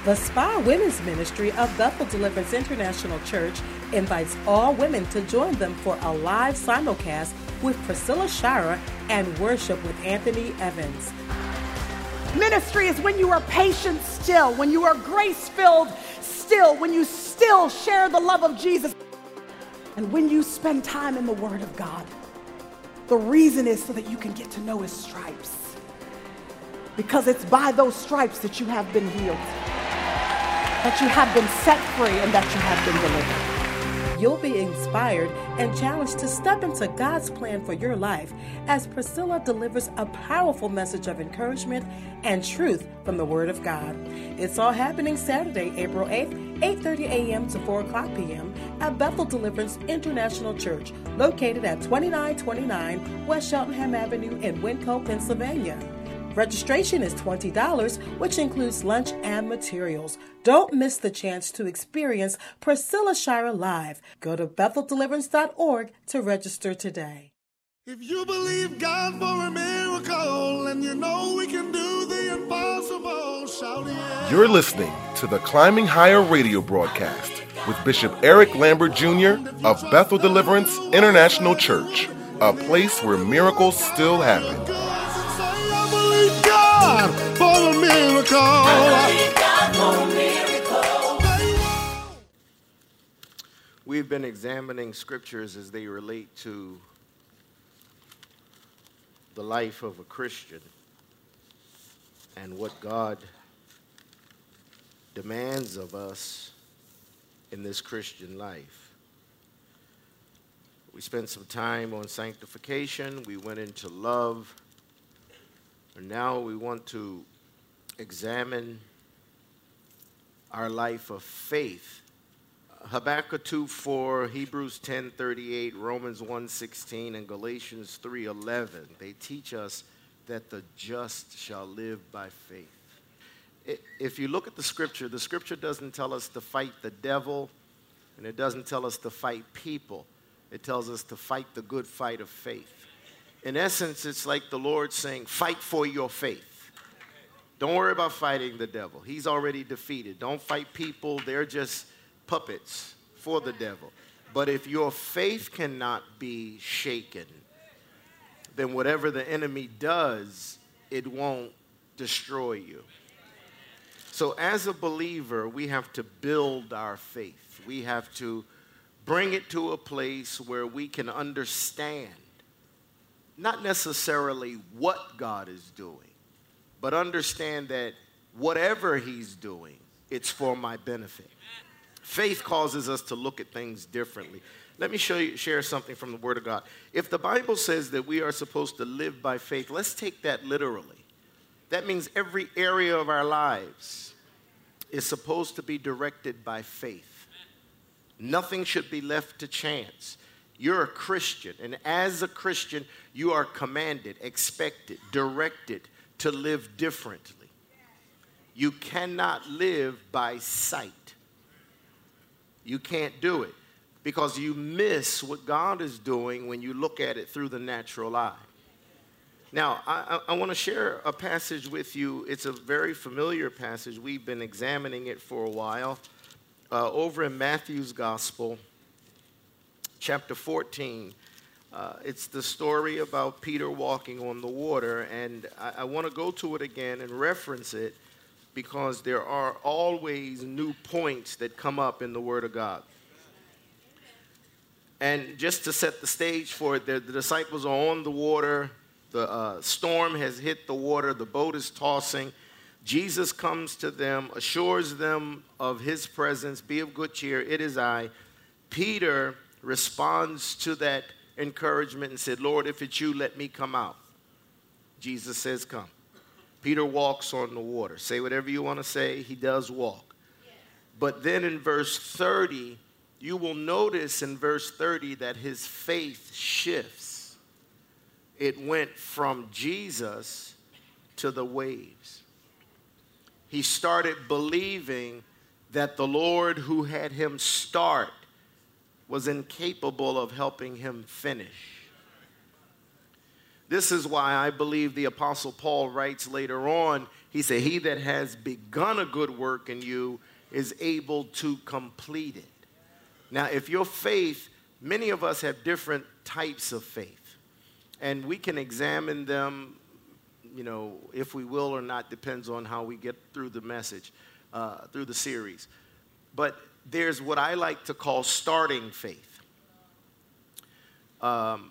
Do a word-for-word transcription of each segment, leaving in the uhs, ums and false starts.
The Spa Women's Ministry of Bethel Deliverance International Church invites all women to join them for a live simulcast with Priscilla Shirer and worship with Anthony Evans. Ministry is when you are patient still, when you are grace-filled still, when you still share the love of Jesus, and when you spend time in the Word of God. The reason is so that you can get to know His stripes, because it's by those stripes that you have been healed, that you have been set free, and that you have been delivered. You'll be inspired and challenged to step into God's plan for your life as Priscilla delivers a powerful message of encouragement and truth from the Word of God. It's all happening Saturday, April eighth, eight thirty a.m. to four o'clock p.m. at Bethel Deliverance International Church, located at twenty-nine twenty-nine West Cheltenham Avenue in Winco, Pennsylvania. Registration is twenty dollars, which includes lunch and materials. Don't miss the chance to experience Priscilla Shirer live. Go to bethel deliverance dot org to register today. If you believe God for a miracle and you know we can do the impossible, shout it. You're listening to the Climbing Higher radio broadcast with Bishop Eric Lambert Junior of Bethel Deliverance International Church, a place where miracles still happen. God for a miracle. God for a miracle. We've been examining scriptures as they relate to the life of a Christian and what God demands of us in this Christian life. We spent some time on sanctification. We went into love. And now we want to examine our life of faith. Habakkuk two four, Hebrews ten thirty-eight, Romans one sixteen, and Galatians three eleven. They teach us that the just shall live by faith. If you look at the scripture, the scripture doesn't tell us to fight the devil, and it doesn't tell us to fight people. It tells us to fight the good fight of faith. In essence, it's like the Lord saying, fight for your faith. Don't worry about fighting the devil. He's already defeated. Don't fight people. They're just puppets for the devil. But if your faith cannot be shaken, then whatever the enemy does, it won't destroy you. So as a believer, we have to build our faith. We have to bring it to a place where we can understand not necessarily what God is doing, but understand that whatever He's doing, it's for my benefit. Faith causes us to look at things differently. Let me show you, share something from the Word of God. If the Bible says that we are supposed to live by faith, let's take that literally. That means every area of our lives is supposed to be directed by faith. Nothing should be left to chance. You're a Christian, and as a Christian, you are commanded, expected, directed to live differently. You cannot live by sight. You can't do it because you miss what God is doing when you look at it through the natural eye. Now, I, I, I want to share a passage with you. It's a very familiar passage. We've been examining it for a while. Uh, over in Matthew's Gospel, chapter fourteen, uh, it's the story about Peter walking on the water, and I, I want to go to it again and reference it because there are always new points that come up in the Word of God. And just to set the stage for it, the, the disciples are on the water, the uh, storm has hit the water, the boat is tossing. Jesus comes to them, assures them of His presence, be of good cheer, it is I. Peter responds to that encouragement and said, Lord, if it's you, let me come out. Jesus says, come. Peter walks on the water. Say whatever you want to say, he does walk. But then in verse thirty, you will notice in verse thirty that his faith shifts. It went from Jesus to the waves. He started believing that the Lord who had him start was incapable of helping him finish. This is why I believe the Apostle Paul writes later on, he said, he that has begun a good work in you is able to complete it. Now, if your faith, many of us have different types of faith, and we can examine them, you know, if we will or not, depends on how we get through the message, uh, through the series. But there's what I like to call starting faith. Um,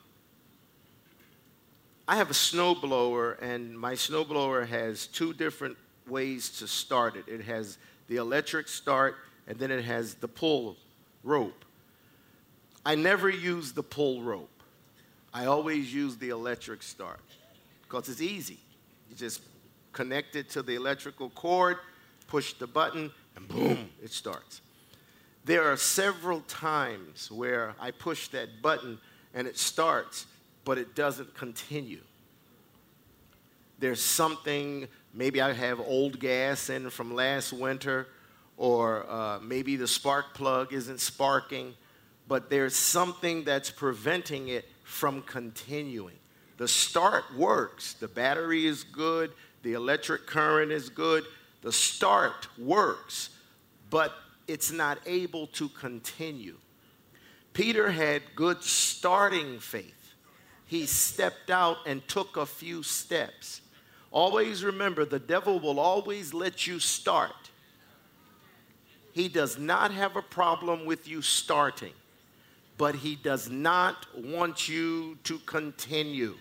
I have a snowblower, and my snowblower has two different ways to start it. It has the electric start, and then it has the pull rope. I never use the pull rope. I always use the electric start because it's easy. You just connect it to the electrical cord, push the button, and boom, it starts. There are several times where I push that button and it starts, but it doesn't continue. There's something, maybe I have old gas in from last winter, or uh, maybe the spark plug isn't sparking, but there's something that's preventing it from continuing. The start works. The battery is good. The electric current is good. The start works, but it's not able to continue. Peter had good starting faith. He stepped out and took a few steps. Always remember, the devil will always let you start. He does not have a problem with you starting, but he does not want you to continue.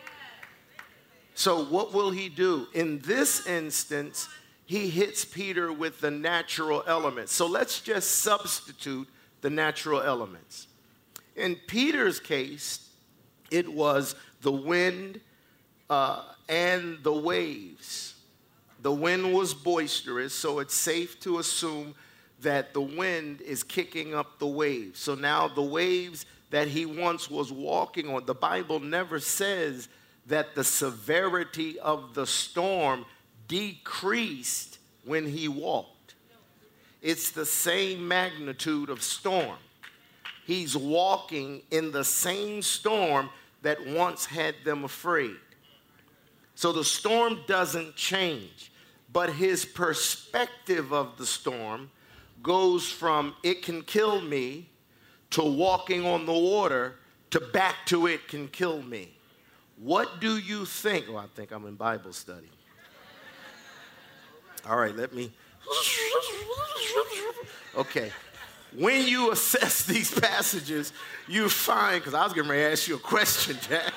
So what will he do? In this instance, he hits Peter with the natural elements. So let's just substitute the natural elements. In Peter's case, it was the wind uh, and the waves. The wind was boisterous, so it's safe to assume that the wind is kicking up the waves. So now the waves that he once was walking on, the Bible never says that the severity of the storm decreased when he walked. It's the same magnitude of storm. He's walking in the same storm that once had them afraid. So the storm doesn't change, but his perspective of the storm goes from it can kill me to walking on the water to back to it can kill me. What do you think? Oh, I think I'm in Bible study. All right, let me. Okay. When you assess these passages, you find, because I was getting ready to ask you a question, Jack.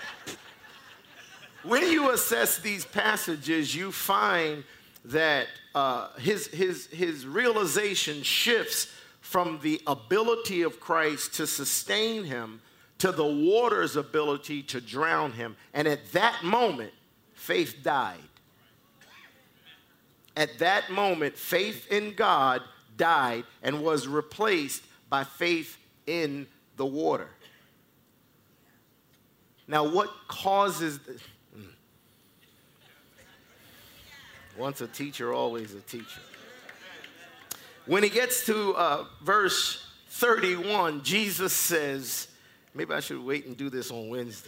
When you assess these passages, you find that uh, his, his, his realization shifts from the ability of Christ to sustain him to the water's ability to drown him. And at that moment, faith died. At that moment, faith in God died and was replaced by faith in the water. Now, what causes this? Once a teacher, always a teacher. When he gets to uh, verse thirty-one, Jesus says, maybe I should wait and do this on Wednesday.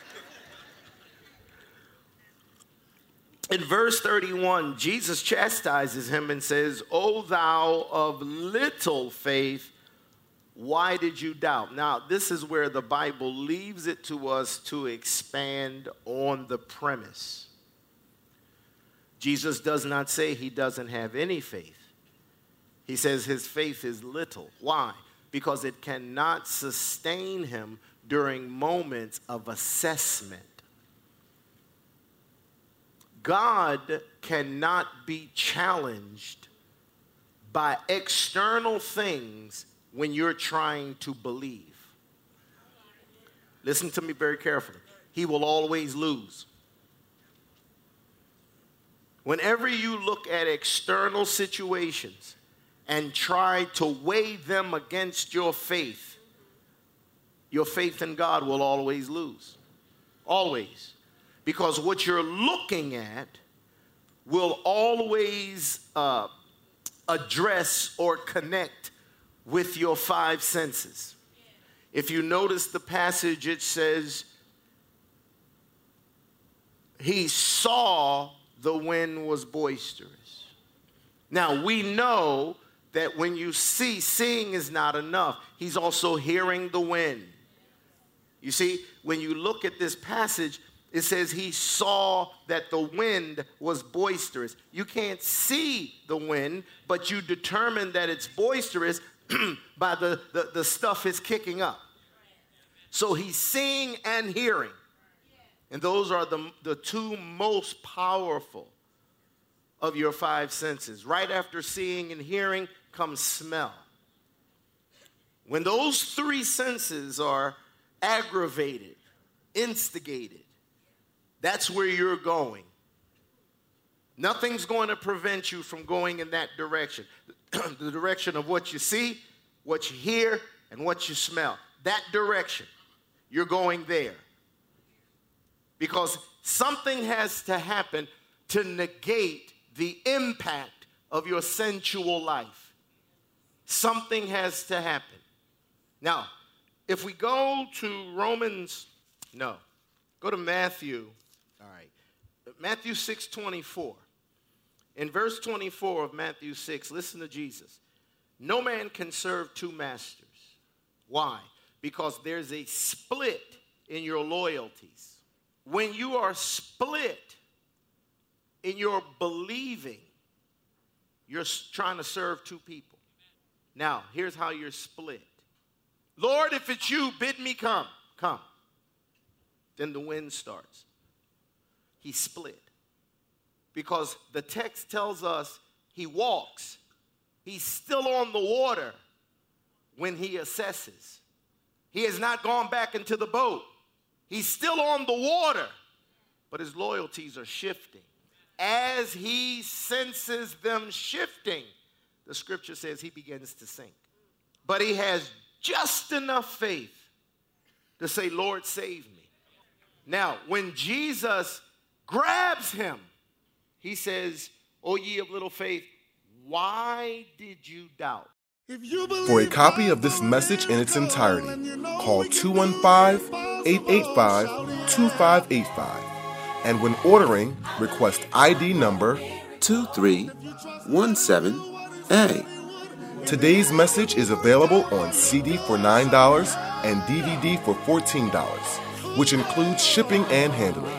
In verse thirty-one, Jesus chastises him and says, "O thou of little faith, why did you doubt?" Now, this is where the Bible leaves it to us to expand on the premise. Jesus does not say he doesn't have any faith. He says his faith is little. Why? Because it cannot sustain him during moments of assessment. God cannot be challenged by external things when you're trying to believe. Listen to me very carefully. He will always lose. Whenever you look at external situations and try to weigh them against your faith, your faith in God will always lose. Always. Because what you're looking at will always uh, address or connect with your five senses. If you notice the passage, it says, he saw the wind was boisterous. Now, we know that when you see, seeing is not enough. He's also hearing the wind. You see, when you look at this passage, it says he saw that the wind was boisterous. You can't see the wind, but you determine that it's boisterous by the, the, the stuff it's kicking up. So he's seeing and hearing. And those are the, the two most powerful of your five senses. Right after seeing and hearing comes smell. When those three senses are aggravated, instigated, that's where you're going. Nothing's going to prevent you from going in that direction. The direction of what you see, what you hear, and what you smell. That direction. You're going there. Because something has to happen to negate the impact of your sensual life. Something has to happen. Now, if we go to Romans, no, go to Matthew. All right. Matthew six twenty-four. In verse twenty-four of Matthew six, listen to Jesus. No man can serve two masters. Why? Because there's a split in your loyalties. When you are split in your believing, you're trying to serve two people. Now, here's how you're split. Lord, if it's you, bid me come. Come. Then the wind starts. He split. Because the text tells us he walks. He's still on the water when he assesses. He has not gone back into the boat. He's still on the water, but his loyalties are shifting. As he senses them shifting, the scripture says he begins to sink. But he has just enough faith to say, Lord, save me. Now, when Jesus grabs him, he says, O ye of little faith, why did you doubt? For a copy of this message in its entirety, call two one five, eight eight five, two five eight five. And when ordering, request I D number two three one seven A. Today's message is available on C D for nine dollars and D V D for fourteen dollars, which includes shipping and handling.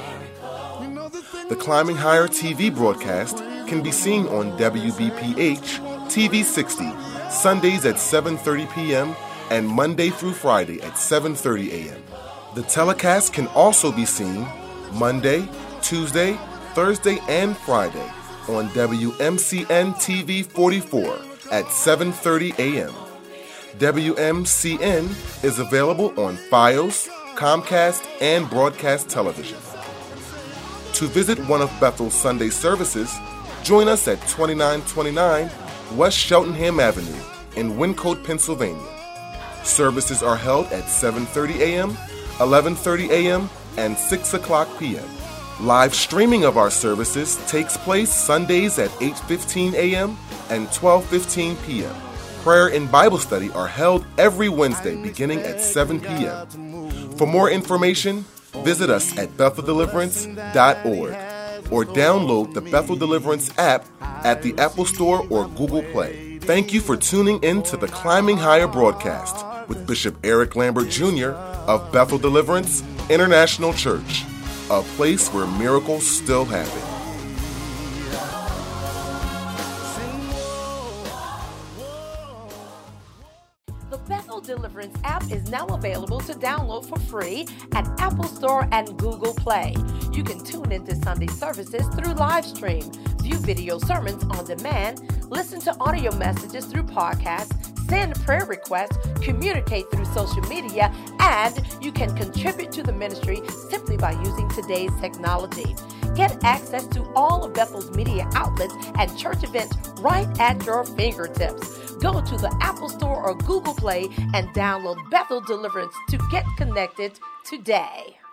The Climbing Higher T V broadcast can be seen on W B P H T V sixty, Sundays at seven thirty p.m. and Monday through Friday at seven thirty a.m. The telecast can also be seen Monday, Tuesday, Thursday, and Friday on W M C N T V forty-four at seven thirty a.m. W M C N is available on Fios, Comcast, and Broadcast Television. To visit one of Bethel's Sunday services, join us at twenty-nine twenty-nine West Cheltenham Avenue in Wyncote, Pennsylvania. Services are held at seven thirty a.m., eleven thirty a.m., and six o'clock p.m. Live streaming of our services takes place Sundays at eight fifteen a.m. and twelve fifteen p.m. Prayer and Bible study are held every Wednesday beginning at seven p.m. For more information, visit us at bethel deliverance dot org or download the Bethel Deliverance app at the Apple Store or Google Play. Thank you for tuning in to the Climbing Higher broadcast with Bishop Eric Lambert Junior of Bethel Deliverance International Church, a place where miracles still happen. The Bethel Deliverance app is now available to download for free at Apple Store and Google Play. You can tune into Sunday services through live stream, view video sermons on demand, listen to audio messages through podcasts, send prayer requests, communicate through social media, and you can contribute to the ministry simply by using today's technology. Get access to all of Bethel's media outlets and church events right at your fingertips. Go to the Apple Store or Google Play and download Bethel Deliverance to get connected today.